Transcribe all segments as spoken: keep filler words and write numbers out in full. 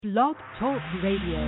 Blog Talk Radio.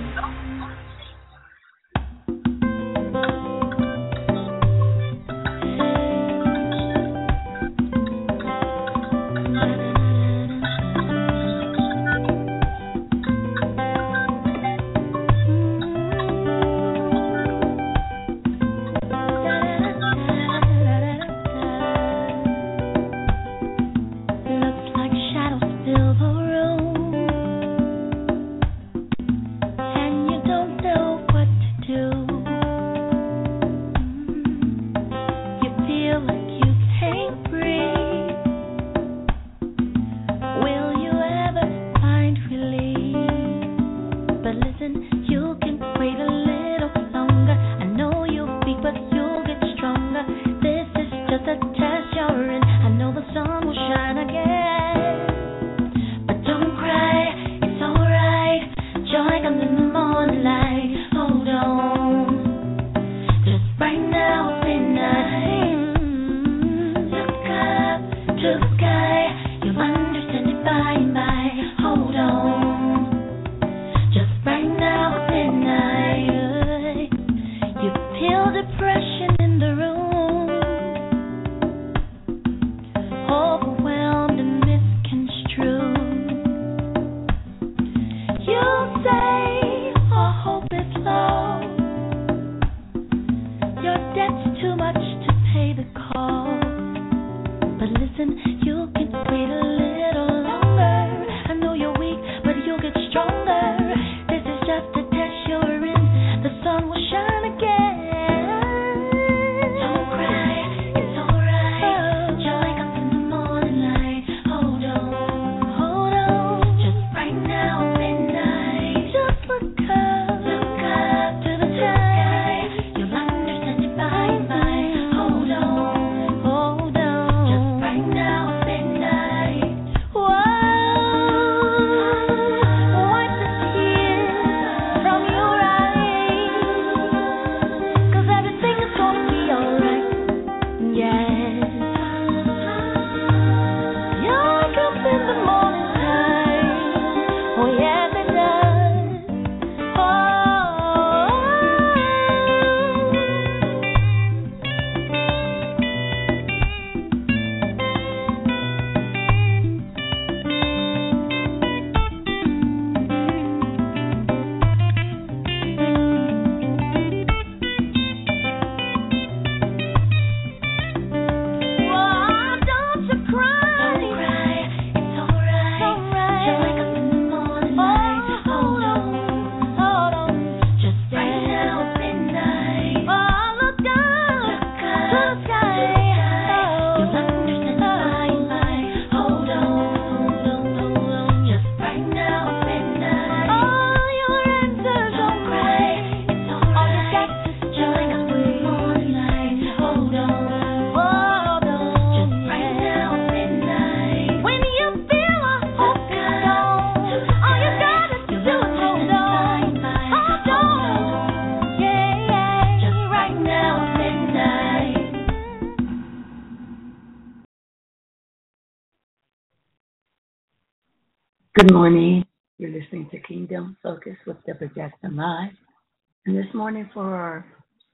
Good morning. You're listening to Kingdom Focus with Deborah Jackson Live. And this morning for our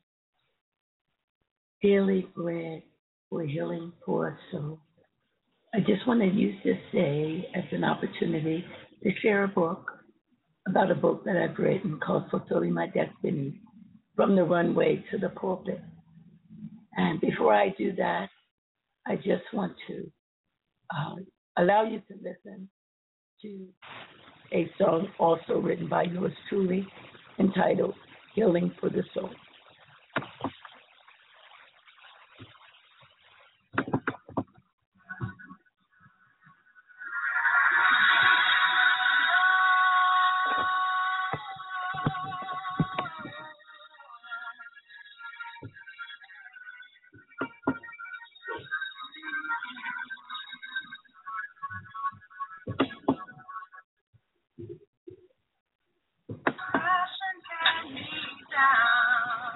daily bread, we're healing for our soul. I just want to use this day as an opportunity to share a book about a book that I've written called Fulfilling My Destiny, From the Runway to the Pulpit. And before I do that, I just want to uh, allow you to listen to a song also written by yours truly entitled Healing for the Soul. Passion can me down.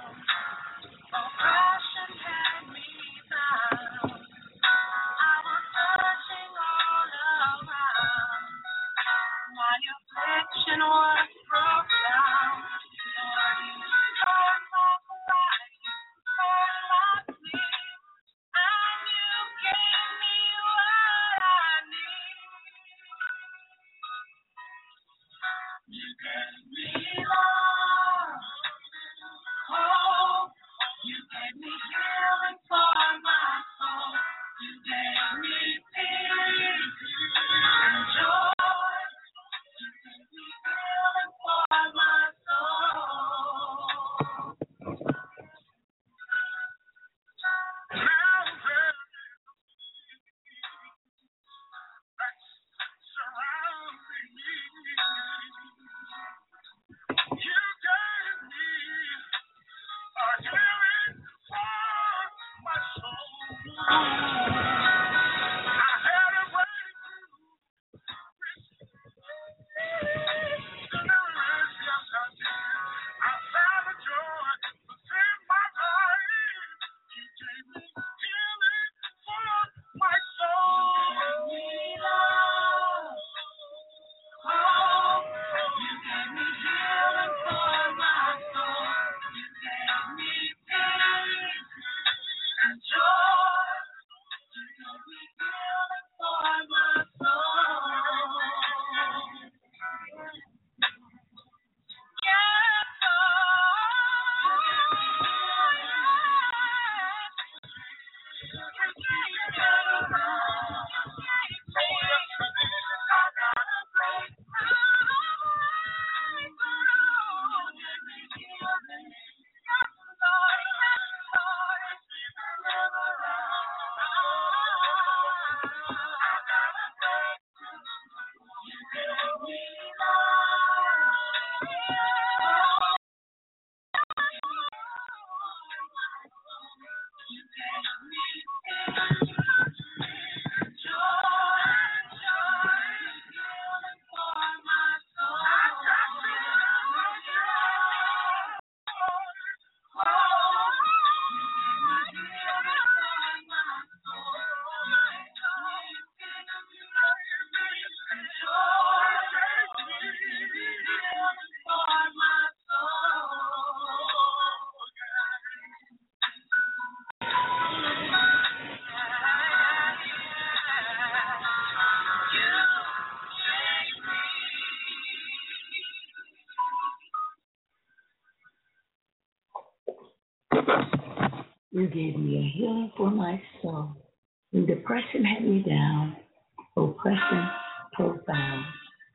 You gave me a healing for my soul. When depression had me down, oppression profound,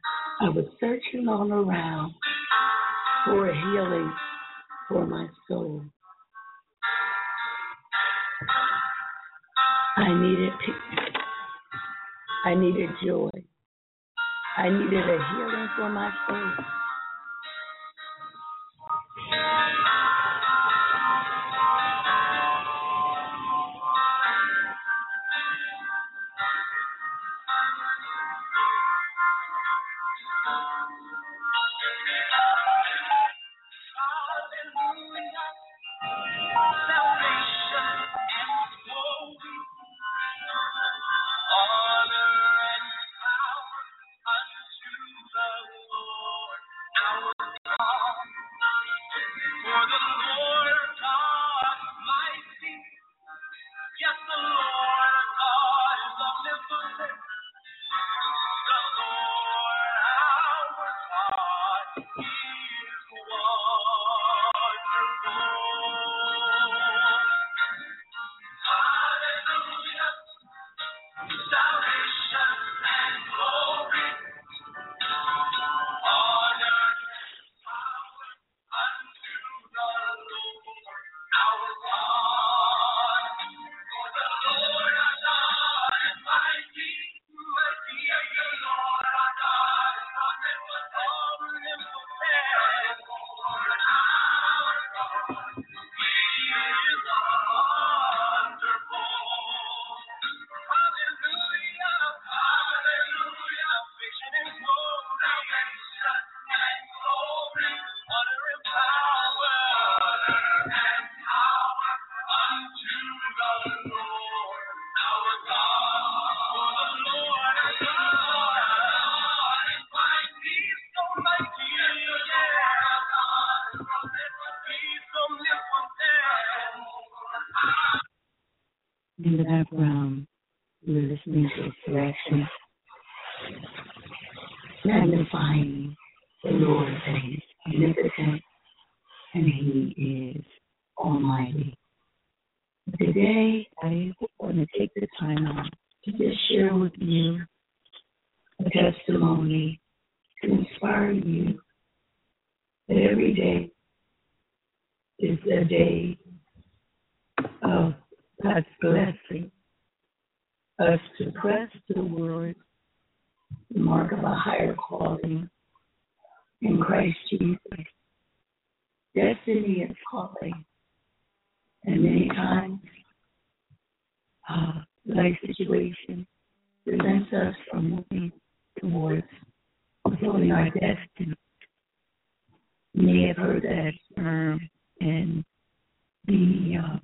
I was searching all around for a healing for my soul. I needed peace. I needed joy. I needed a healing for my soul. In the background, you're listening to Insurrection, magnifying the Lord. and He is Almighty. Today, I want to take the time out to just share with you a testimony to inspire you that every day is a day of God's blessing, us to press towards the mark of a higher calling in Christ Jesus. Destiny is calling, and many times uh, life situation prevents us from moving towards fulfilling our destiny. You may have heard that term in the uh,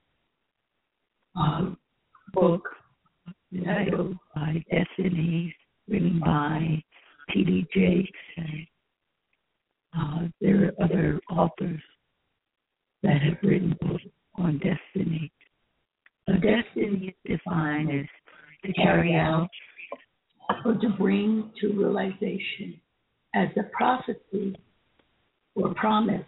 uh, book titled by Destinies, written by T D Jakes. Uh, there are other authors that have written books on destiny. So destiny is defined as to carry out or to bring to realization as a prophecy or promise.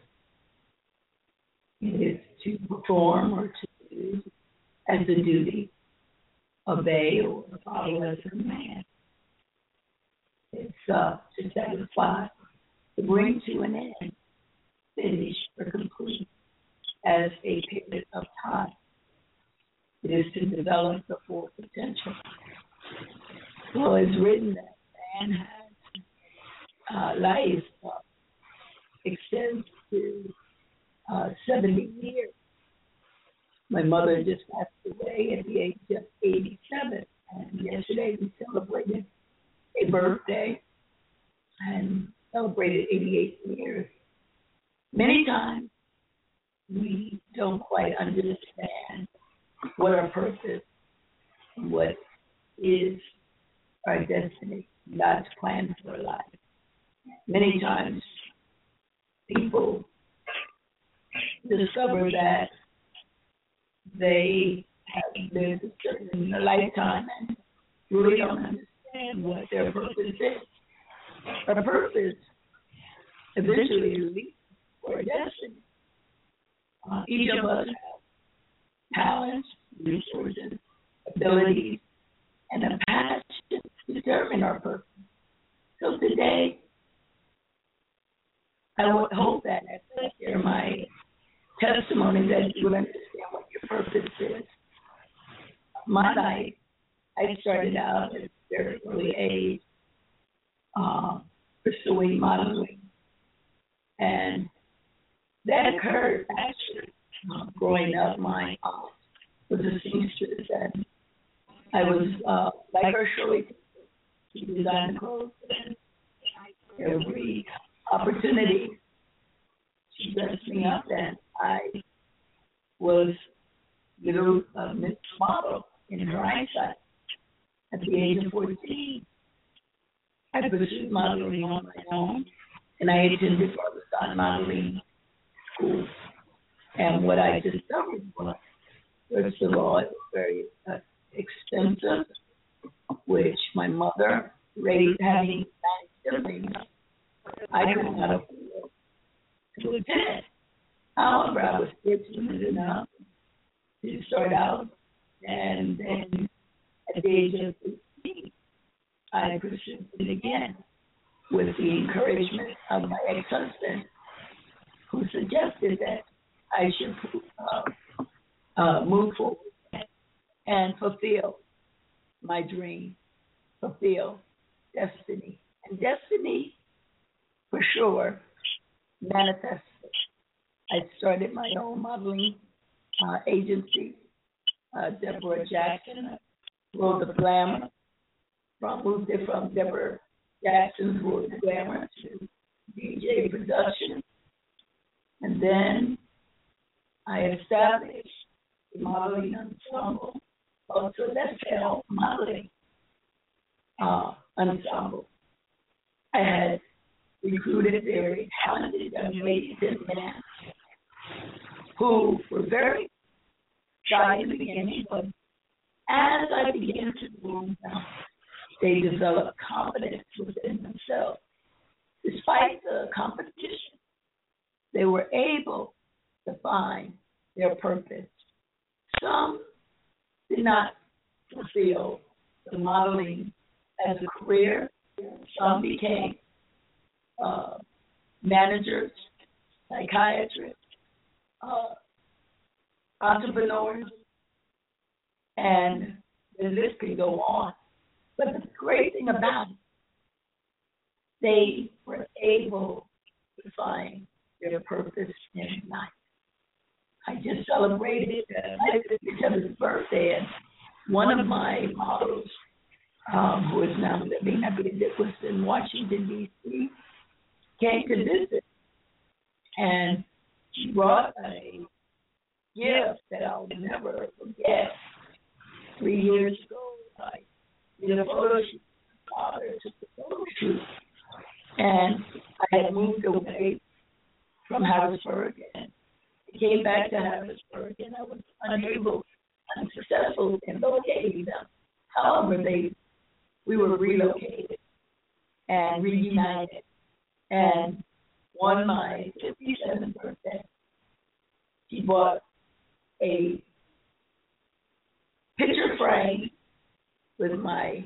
It is to perform or to do as a duty, obey or follow as a command. It's uh, to satisfy, to bring to an end, finish or complete as a period of time. It is to develop the full potential. Well, it's written that man has uh, life uh, extends to uh, seventy years. My mother just passed away at the age of eighty-seven, and yesterday we celebrated a birthday and celebrated eighty-eight years. Many times we don't quite understand what our purpose, what is our destiny, God's plan for life. Many times people discover that they have lived a certain lifetime and really don't understand what their purpose is. Our purpose eventually leads to our destiny. Uh, each of us have talents, resources, abilities, and a passion to determine our purpose. So today, I would hope that as I share my testimony that you will understand what your purpose is. My life, I started out at a very early age uh, pursuing modeling. And that occurred actually uh, growing up. My aunt was a seamstress, and I was uh, like her, Shirley. She designed clothes, and every opportunity she dressed me up, and I was little uh, Miss Model in her eyesight. At the age of fourteen, I pursued modeling on my own, and I attended Barbershop Modeling School. And what I discovered was, first of all, it was very uh, expensive, which my mother raised, having nine siblings, I could not afford to attend. However, I was fortunate enough to start out, and then at the age of fifteen, I pursued it again with the encouragement of my ex-husband, who suggested that I should uh, uh, move forward and fulfill my dream, fulfill destiny. And destiny, for sure, manifested. I started my own modeling uh, agency, uh, Deborah Jackson, World of Glamour. From, moved it from Deborah Jackson's World of Glamour to D J Production. And then I established a modeling ensemble, also Celestial Modeling uh, Ensemble. I had recruited very talented young ladies and men who were very shy in the beginning, but as I began to groom them, they developed confidence within themselves. Despite the competition, they were able to find their purpose. Some did not fulfill the modeling as a career. Some became uh, managers, psychiatrists, uh, entrepreneurs, and the list can go on. But the great thing about it, they were able to find their purpose in life. I just celebrated my fifty-seventh birthday, and one of my models, um, who is now living, I believe it was in Washington, D C, came to visit, and she brought a gift that I'll never forget. Three years ago, I did a photo shoot. My father took the photo shoot, and I had moved away from Harrisburg and came back to Harrisburg, and I was unable, unsuccessful in locating them. However, they, we were relocated and reunited, and on my fifty-seventh birthday, she bought a picture frame with my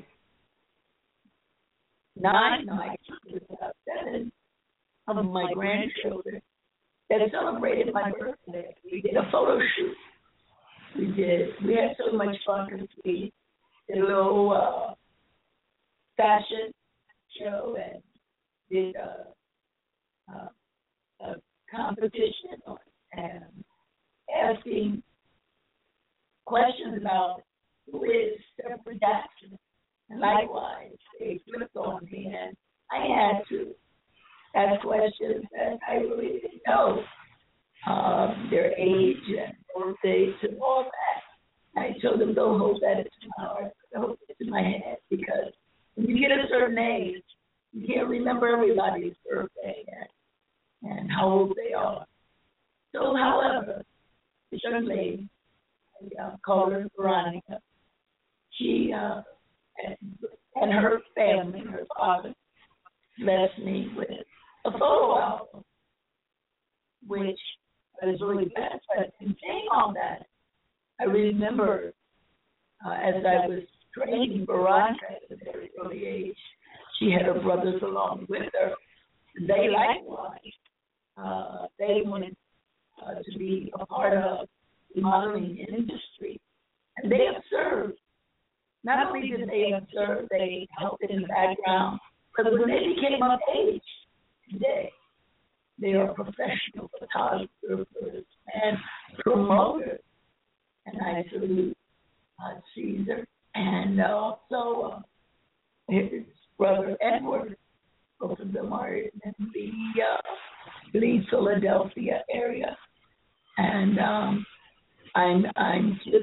nine, no, I was about seven of my grandchildren that celebrated my birthday. We did a photo shoot. We did. We had so much fun because we did a little uh, fashion show and did a, a, a competition on and asking questions about who is Deborah Jackson. And likewise, they flipped on me, and I had to ask questions that I really didn't know, um, their age and birthdays and all that. I told them, don't hold that into my heart, don't hold it to my head, because when you get a certain age, you can't remember everybody's birthday and, and how old they are. So, however, this young lady, I uh, call her Veronica, she uh, and, and her family, her father, blessed me with a photo album, which was really best. But in saying all that, I remember uh, as I was training Veronica at a very early age, she had her brothers along with her. They likewise, uh, they wanted uh, to be a part of the modeling industry. And they observed. Not only did they observe, they helped in the background, but when they became of age today, they are professional photographers and promoters. And I salute uh, Caesar and also uh, his brother Edward. Both of them are in the uh, Lee, Philadelphia area. And um, I'm I'm just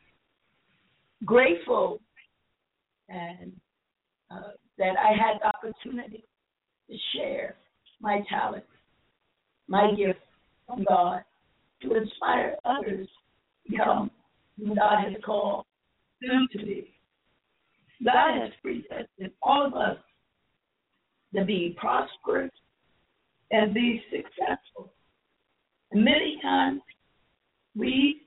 grateful and uh, that I had the opportunity to share my talent, my gift from God, to inspire others to become who God has called them to be. God has predestined all of us to be prosperous and be successful. And many times we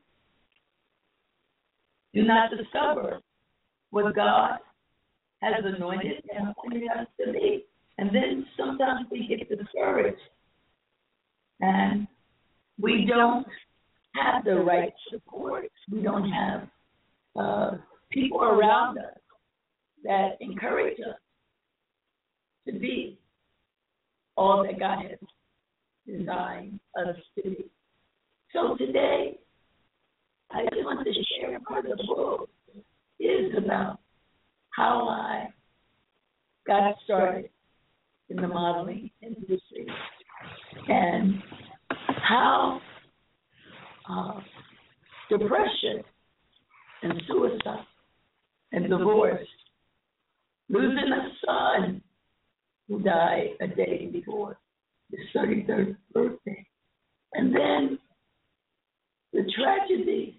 do not discover what God has anointed and appointed us to be. And then sometimes we get discouraged and we don't have the right support. We don't have uh, people around us that encourage us to be all that God has designed us to be. So today, I just want to share part of the book is about how I got started in the modeling industry and how uh, depression and suicide and divorce, losing a son who died a day before his thirty-third birthday, and then the tragedy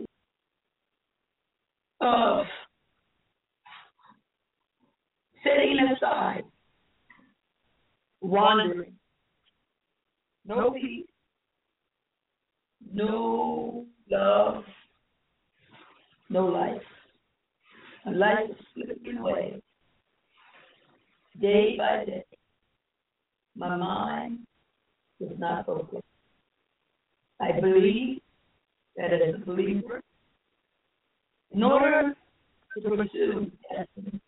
of setting aside, wandering, no peace, no love, no life. My life was slipping away day by day. My mind was not focused. I believe that as a believer, in order to pursue destiny,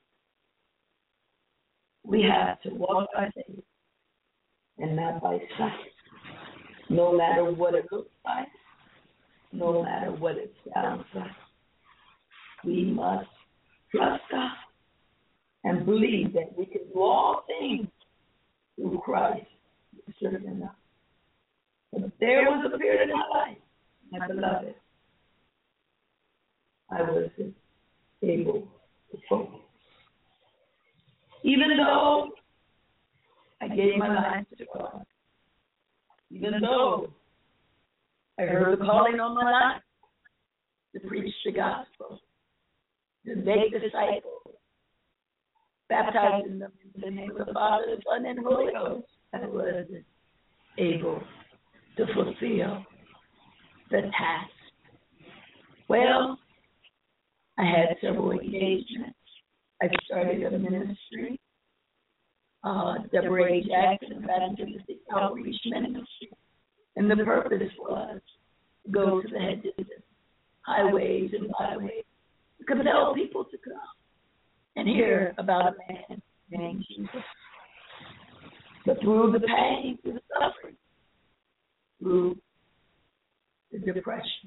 we have to walk by faith and not by sight. No matter what it looks like, no matter what it sounds like, we must trust God and believe that we can do all things through Christ who strengthens us. But there was a period in my life, my beloved, I wasn't able to focus. Even though I gave my life to God, even though I heard the calling on my life to preach the gospel, to make disciples, baptizing them in the name of the Father, the Son, and the Holy Ghost, I wasn't able to fulfill the task. Well, I had several engagements. I started a ministry, uh, Deborah A. Jackson Evangelistic Outreach Ministry, and the purpose was to go to the hedges and highways and byways to compel people to come and hear about a man named Jesus. But through the pain, through the suffering, through the depression,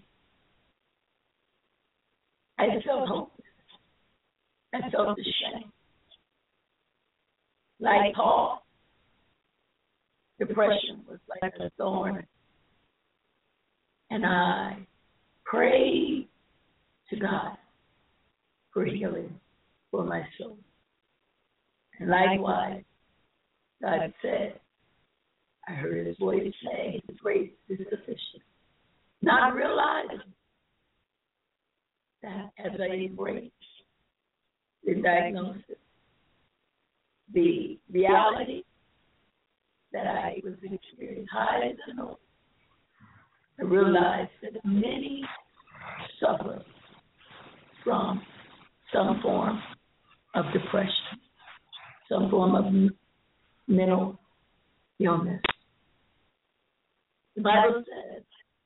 I felt hopeless. I felt ashamed. Like Paul, depression was like a thorn. And I prayed to God for healing for my soul. And likewise, God said, I heard his voice say, his grace is sufficient. Not realizing that as I embraced the diagnosis, the reality that I was experiencing high as an old, I realized that many suffer from some form of depression, some form of mental illness. The Bible says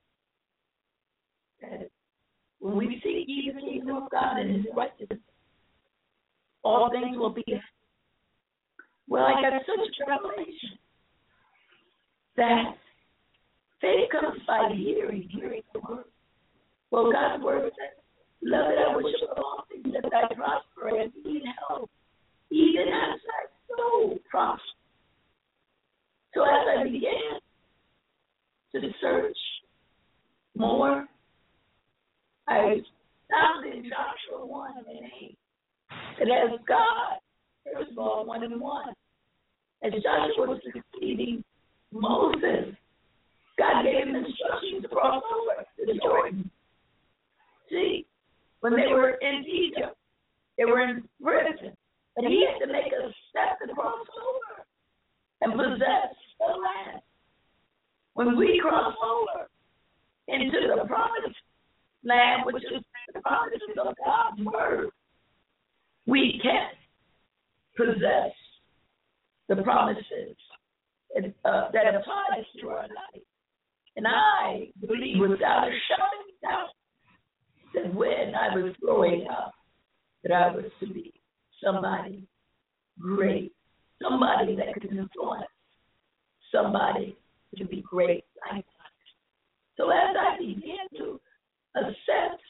that when we seek ye the kingdom of God and his righteousness, all things will be. Well, I got such a revelation that faith comes by hearing, hearing the word. Well, God's word says, beloved, I wish above all things that I prosper and be in health, even as I so prosper. So as I began to search more, I found in Joshua one and eight that as God, first of all, one and one, as Joshua was succeeding Moses, God gave him instructions to cross over the Jordan. See, when they were in Egypt, they were in prison, and he had to make a step to cross over and possess the land. When we cross over into the promised land, which is the promises of God's word, we can possess the promises that, uh, that apply to our life. And I believe without a shadow of doubt that when I was growing up, that I was to be somebody great, somebody that could influence, somebody to be great like that. So as I began to assess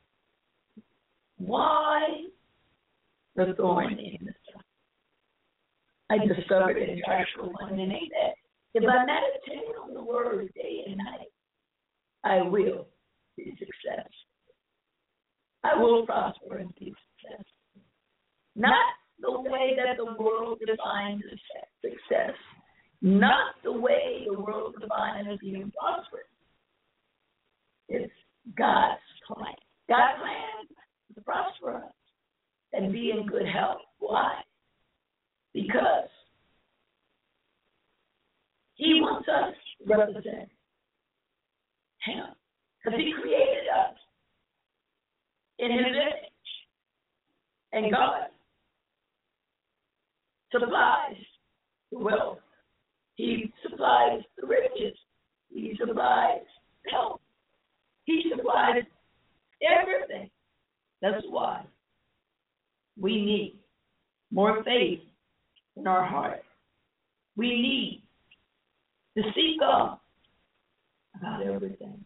why the thorn in the side, I discovered in Joshua one and eight that if I meditate on the word day and night, I will be successful. I will prosper and be successful. Not the way that the world defines success. Not the way the world defines as being prosperous. It's God's plan. God's plan is to prosper us and be in good health. Why? Because he wants us to represent him Because he created us in his image. And God supplies the wealth. He supplies the riches. He supplies health. He supplies everything. That's why we need more faith in our heart. We need to seek God about everything.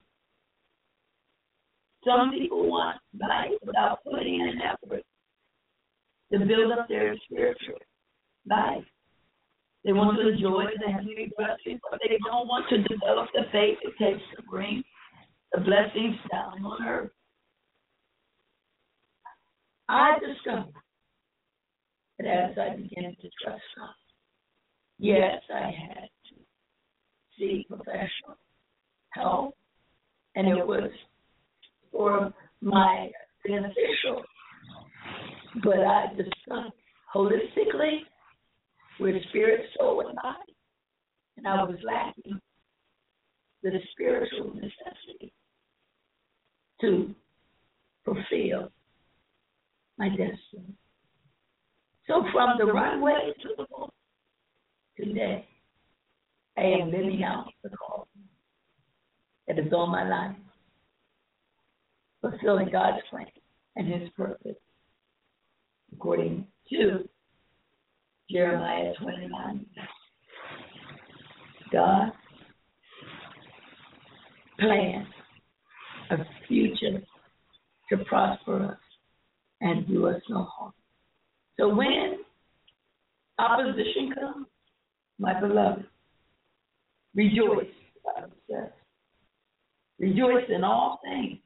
Some people want life without putting in an effort to build up their spiritual life. They want to enjoy the heavenly blessings, but they don't want to develop the faith it takes to bring the blessings down on earth. I discovered that as I began to trust God, yes, I had to seek professional help, and it was for my beneficial. But I discovered holistically, with spirit, soul, and body, and I was lacking the spiritual necessity to fulfill my destiny. So from the runway to the boat, today, I am living out the call that is on my life, fulfilling God's plan and his purpose, according to Jeremiah twenty-nine. God plans a future to prosper us and do us no harm. So when opposition comes, my beloved, rejoice, the Bible says. Rejoice in all things.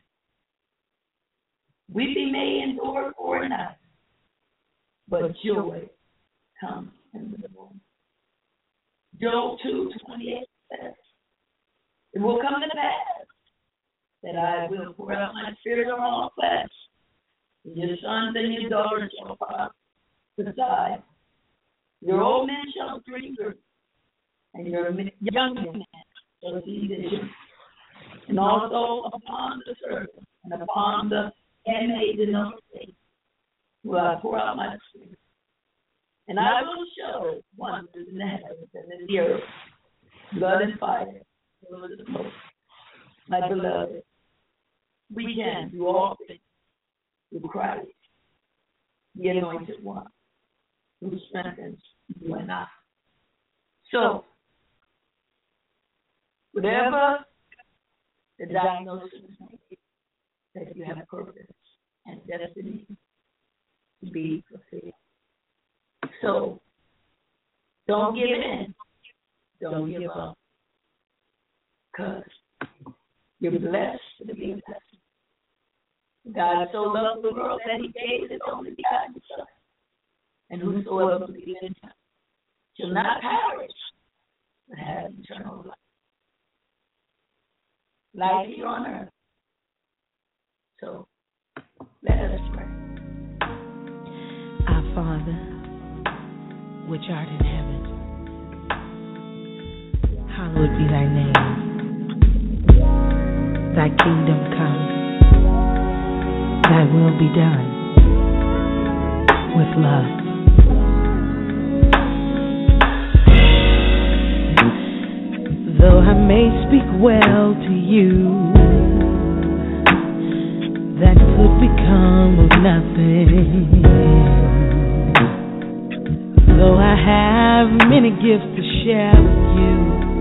Weeping may endure for a night, but joy comes in the morning. Job two twenty-eight says, it will come to pass that I will pour out my spirit on all flesh. Your sons and your daughters shall prophesy. Your old men shall dream dreams, and your young men shall see visions. And also upon the servant and upon the handmaiden of faith will I pour out my spirit. And I will show wonders in the heavens and in the earth, blood and fire, pillars of smoke. My beloved, we can do all things through Christ, the anointed one, who strengthens you and I. So, whatever the diagnosis may be, that you have purpose and destiny to be fulfilled. So, don't give in. Don't give up. Because you're blessed to be blessed. God so loved the world that he gave his only begotten Son. And whosoever believes in him shall not perish, but have eternal life. Life here on earth. So, let us pray. Our Father, which art in heaven, hallowed be thy name. Thy kingdom come, thy will be done, with love. Though I may speak well to you, that could become of nothing. Though I have many gifts to share with you,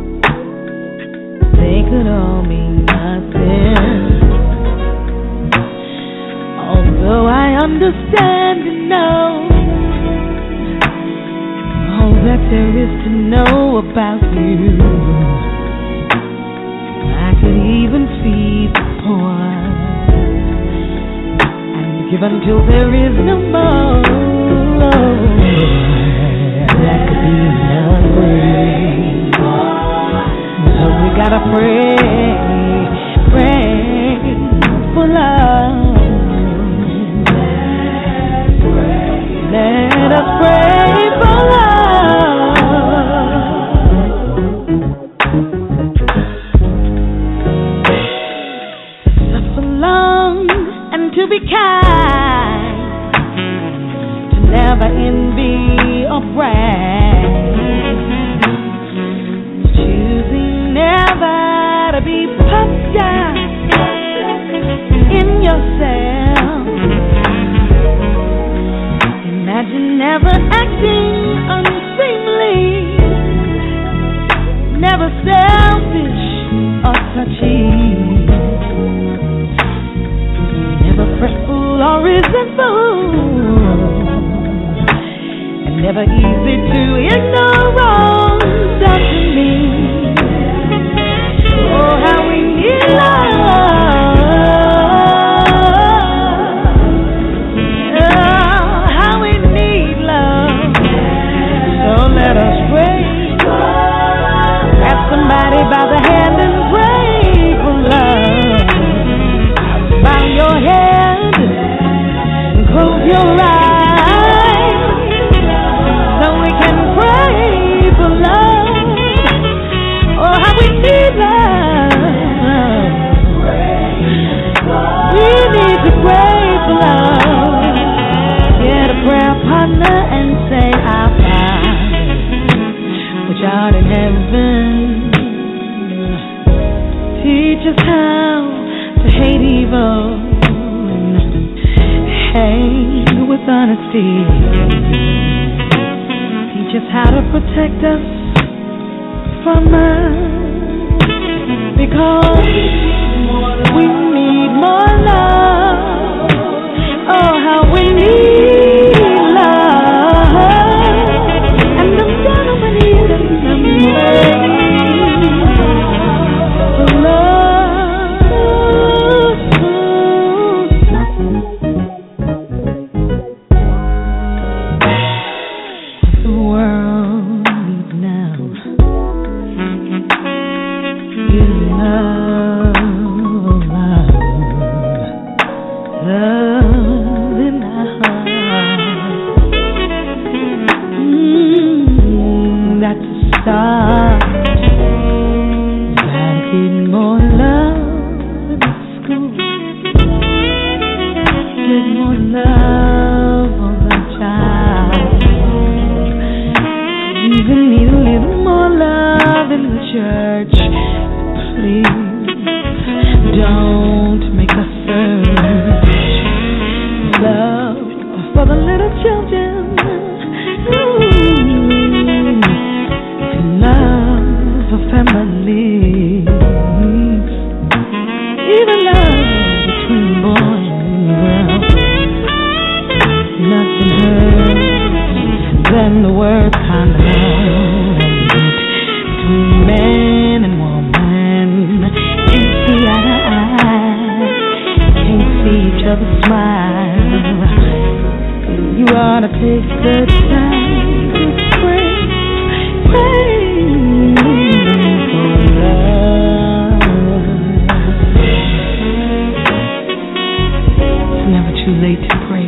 they could all mean nothing. Although I understand and know all that there is to know about you, I could even feed the poor and give until there is no more. That could be nothing. So we gotta pray, pray for love. Let us pray for love. selfish or touchy, never fretful or resentful, and never easy to ignore wrong done to me. Oh, how we need love. Oh, how we need love. So let us pray. Grab somebody by the hand and pray for love. Bow your head and close your eyes so we can pray for love. Oh, how we need love. We need to pray for love. Get a prayer partner and say, Our Father, which art in heaven, teach us how to hate evil and hate with honesty. Teach us how to protect us from us, because we need more love. Oh, how we need love. And I'm gonna believe in them for love. The world needs now is love, love, love in our hearts. Mm, that's a start. Gotta get more love in school. Get more love on the child. Even need a little more love in the church. Please don't make us search love for the little children. Ooh, love for families. Even love between boy and girl. Nothing hurts than the word kind of love. Between man and woman, can't see eye to eye, can't see each other smile. You ought to take the time to pray, pray for love. It's never too late to pray.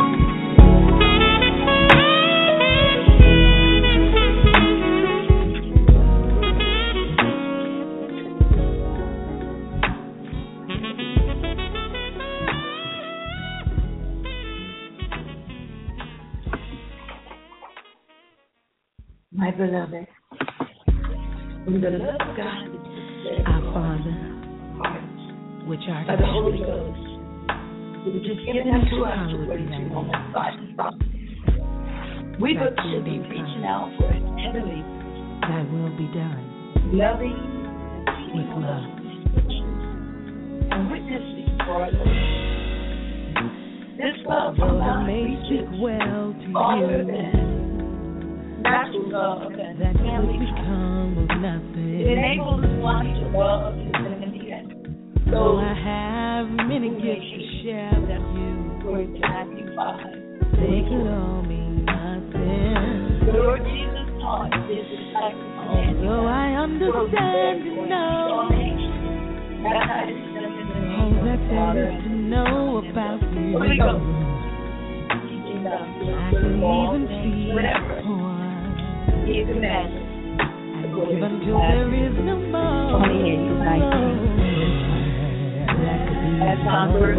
My beloved, in the love of God, Our Father, which art by in the Holy heaven, Ghost, which is given unto us according to Romans five and five. We both should be reaching out for heavenly, Thy will be done loving, with love. and witnessing for our Lord. This love Though I allows may me speak to well to farther you, than natural love and that will family. become of It nothing. enables one to love his enemy and Though so I have many gifts to share with you, according to Matthew five. they could all mean nothing. The Lord Jesus taught his disciples and Although I understand and know baptizing them in the all name of that the there Father is to know about you, Holy Ghost, teaching them to I can observe all even things feel whatever for he commanded. and give until there is no more. twenty-eight to nineteen. That could be As converts,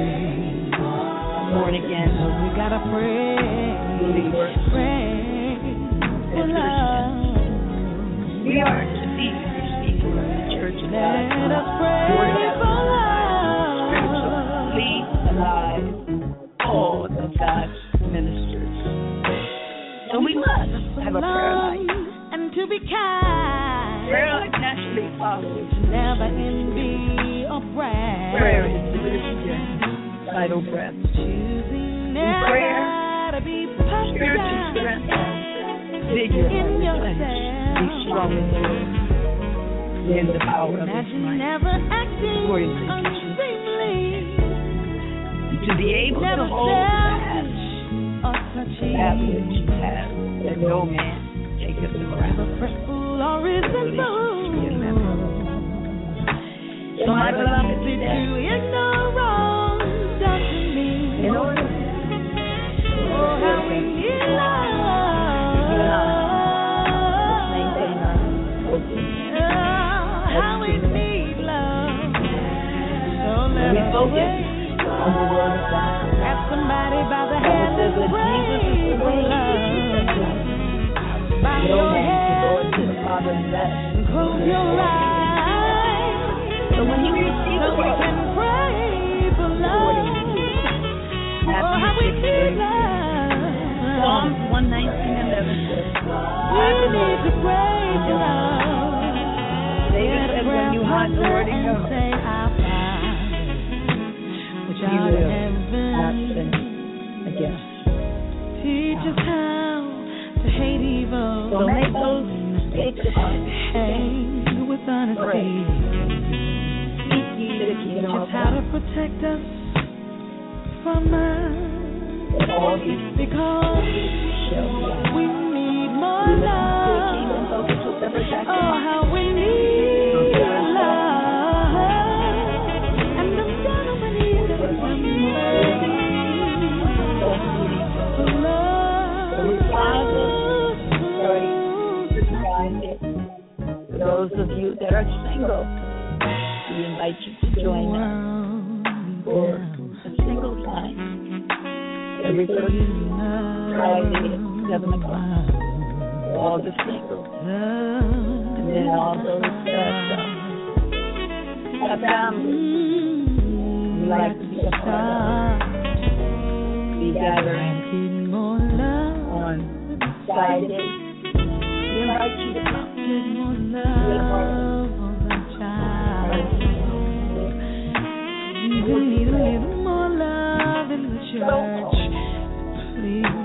born again, so we gotta pray, believers, pray for love. we are to be receiving the church of God. Let us pray Word of for God, love. lead alive all of God's ministers. So we must have a prayer life. And to be kind. Prayer life national godly followers. Never envy or brag. Prayer is the vital breath. Choosing never prayer, to be puffed spiritual down strength, vigor, in be yourself. strong in the Lord. In the power of His Imagine might. never acting According to unseemly. To be able to Never hold fast selfish or touchy. that which you have, that no man taketh the ground. Never fretful or resentful. So my beloved, Be true in the wrong done to me. in order Oh, how we need love. maintain our focus. Oh, how we need love. So let We us focus wait. on the Word of God. Grab somebody by the hand and pray for love. Bow No your man can go head to the Father's left. and close your eyes. So when you receive So the we Word, can pray for love. Oh, how we need love. Psalms one nineteen eleven says, We need to pray for love. David said, when you hide the Word in your and heart, say, Our Father, which you art in will heaven, not sin against. teach us how to hate evil. So make those sacred Hang with honesty. Seek ye the kingdom Teach of us how to God. protect us from us. All these Because shall be added. we need more We listen to the kingdom love. focus with every Oh, second. how we need love. And I'm gonna believe that it's The responses already described it. For those of you that are single, we invite you to join us for a single time every first Friday at seven o'clock. For all the singles, and then all those that uh, have families, we like to be a part of. We gathering on Friday. We invite you to come. Be a part of We need a little more love in the church. Please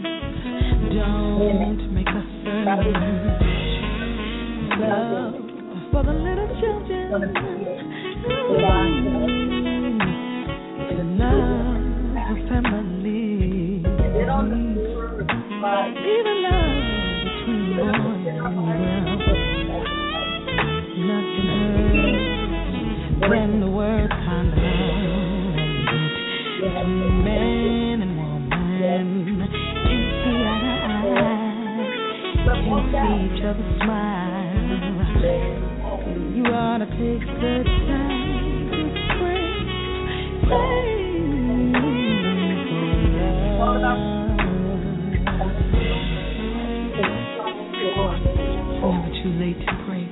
don't make us search. Love for the little children. The love for family. Even love between boys and girls. Nothing hurts when the words come out and meet. Man and woman can see eye to eye, can see each other smile. You ought to take the time to pray, pray for love. Never too late to pray.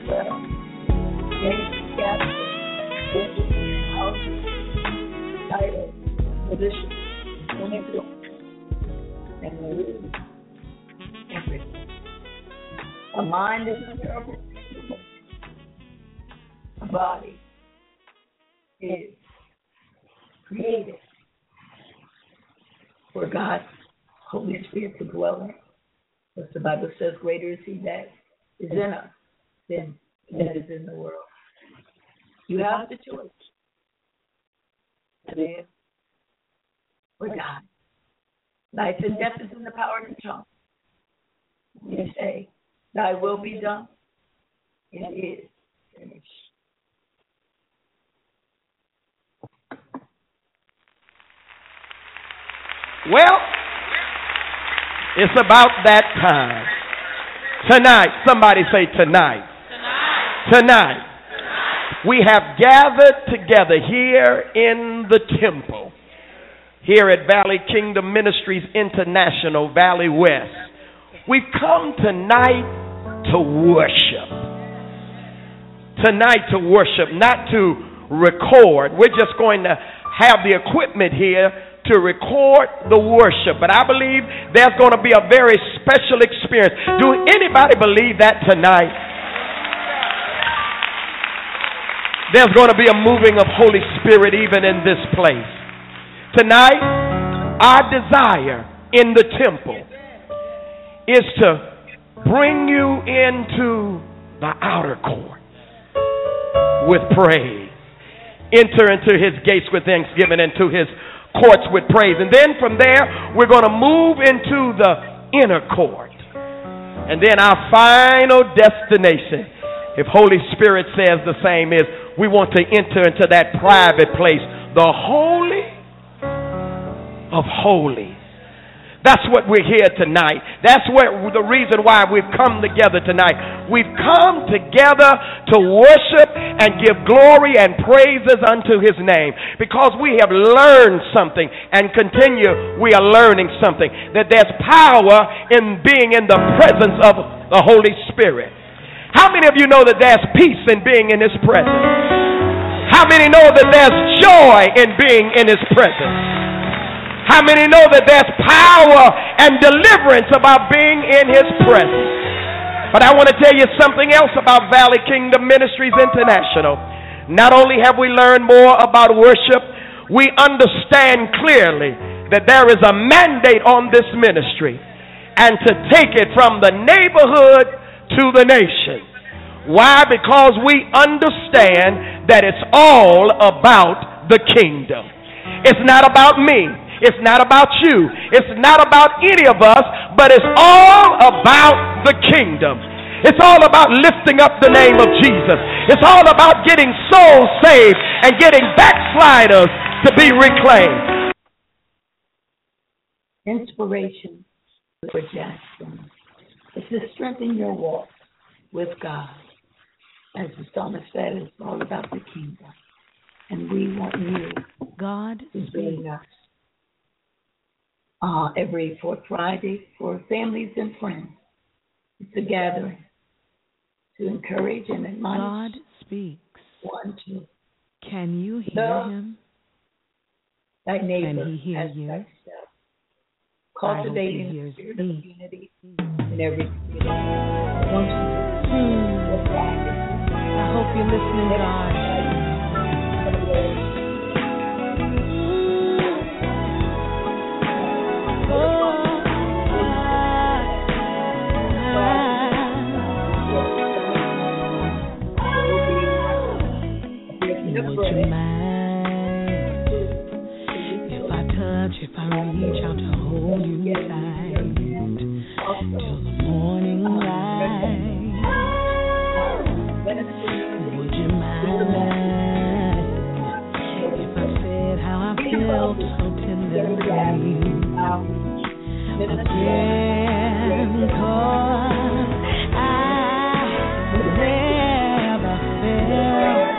Title, position, and move everything. A mind is interpreted. A body is created for God's Holy Spirit to dwell in. As the Bible says, greater is He that is in us than that is in the world. You have the choice to live or die. Life and death is in the power of the tongue. You say, Thy will be done. It is finished. Well, it's about that time. Tonight, somebody say tonight. Tonight. Tonight. We have gathered together here in the temple, here at Valley Kingdom Ministries International, Valley West. We've come tonight to worship. Tonight to worship, not to record. We're just going to have the equipment here to record the worship. But I believe there's going to be a very special experience. Do anybody believe that tonight? There's going to be a moving of Holy Spirit even in this place. Tonight, our desire in the temple is to bring you into the outer court with praise. Enter into his gates with thanksgiving, into his courts with praise. And then from there, we're going to move into the inner court. And then our final destination, if Holy Spirit says the same, is we want to enter into that private place, the Holy of Holies. That's what we're here tonight. That's what the reason why we've come together tonight. We've come together to worship and give glory and praises unto his name, because we have learned something and continue we are learning something, that there's power in being in the presence of the Holy Spirit. How many of you know that there's peace in being in his presence? How many know that there's joy in being in his presence? How many know that there's power and deliverance about being in his presence? But I want to tell you something else about Valley Kingdom Ministries International. Not only have we learned more about worship, we understand clearly that there is a mandate on this ministry, and to take it from the neighborhood to the nation. Why? Because we understand that it's all about the kingdom. It's not about me. It's not about you. It's not about any of us, but it's all about the kingdom. It's all about lifting up the name of Jesus. It's all about getting souls saved and getting backsliders to be reclaimed. Inspiration for Jackson is to strengthen your walk with God. As the psalmist said, it's all about the kingdom. And we want you, God, to join us uh, every fourth Friday for families and friends. It's a gathering to encourage and admonish. God speaks. One, two. Can you hear The, him? Thy neighbor Can he hear as you? thyself. Cultivating I hope he the hears spirit me. of unity in every community. Won't you Hmm. just practice? I hope you're listening, God. Would you mind if I touch, if I reach out to hold you tight till the morning light? Would you mind if I said how I felt so tenderly again? 'Cause I never felt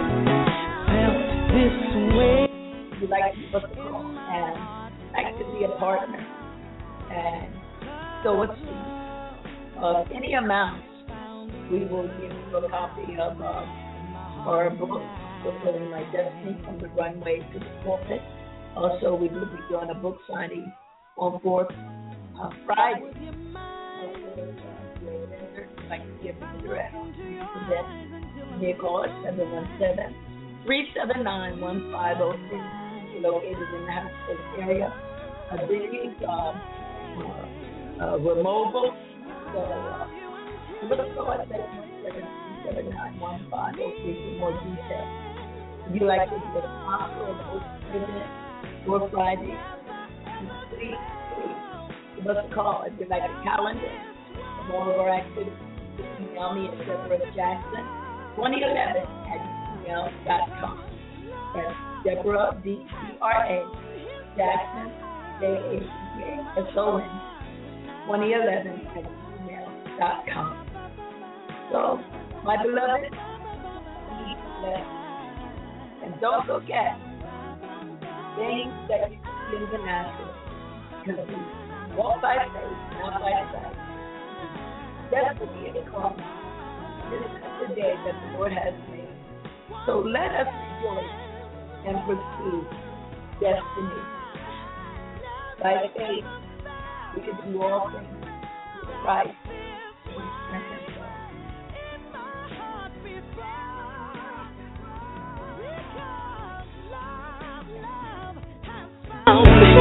this way. you like to book a call and like to be a partner and so it's of any amount, we will give you a copy of uh, our book, Fulfilling My Destiny, From the Runway to the Pulpit. Also, we will be doing a book signing on fourth uh, Friday. Also, uh, like to give you the rest. Give me a call at seven one seven, three seven nine, one five zero three. We're located in the Hampstead area. A venues, uh, uh, we're mobile. So, uh, look for us at seven one seven nine one five zero three for more details. If you like to be a sponsor of the Open Business for Friday, please, please give us a call. If you like a calendar of all of our activities, email me at Deborah Jackson twenty eleven at gmail dot com. That's Deborah, D E R A, Jackson, J A C A S O N, twenty eleven at gmail dot com. So, my beloved, be blessed. And don't forget things that you see in the natural. Because we walk by faith, not by sight. Destiny is coming. This is the day that the Lord has made. So let us rejoice and pursue destiny. By faith, we can do all things through Christ who strengthens us.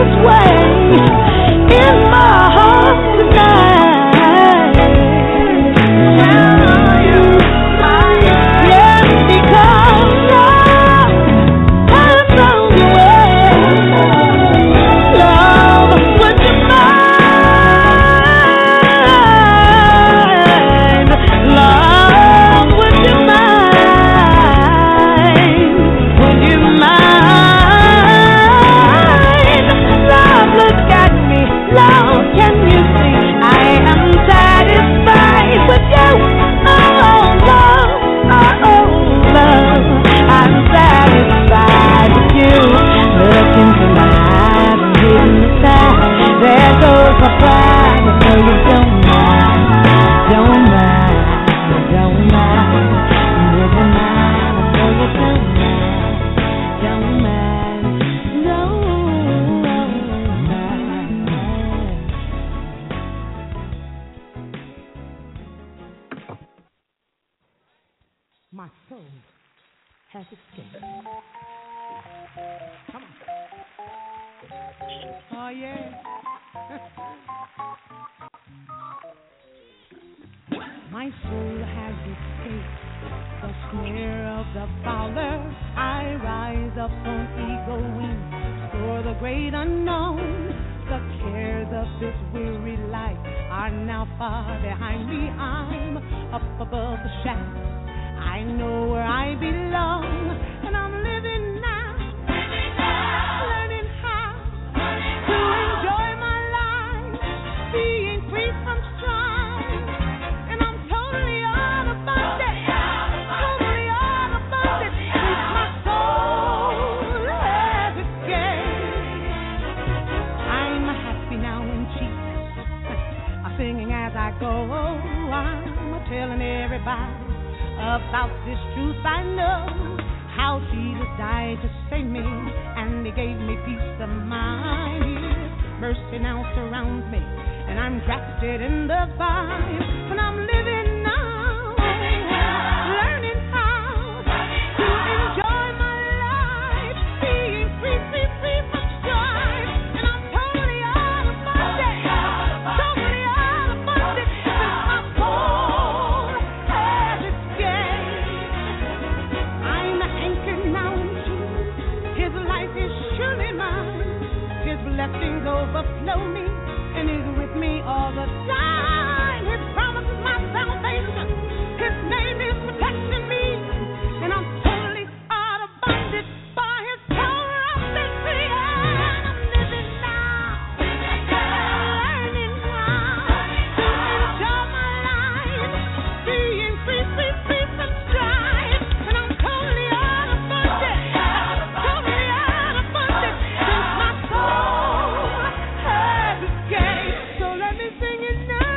Sing it now.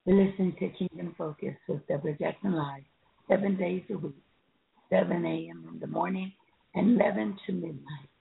Listen to Kingdom Focus with Deborah Jackson Live, seven days a week, seven a.m. in the morning and eleven to midnight.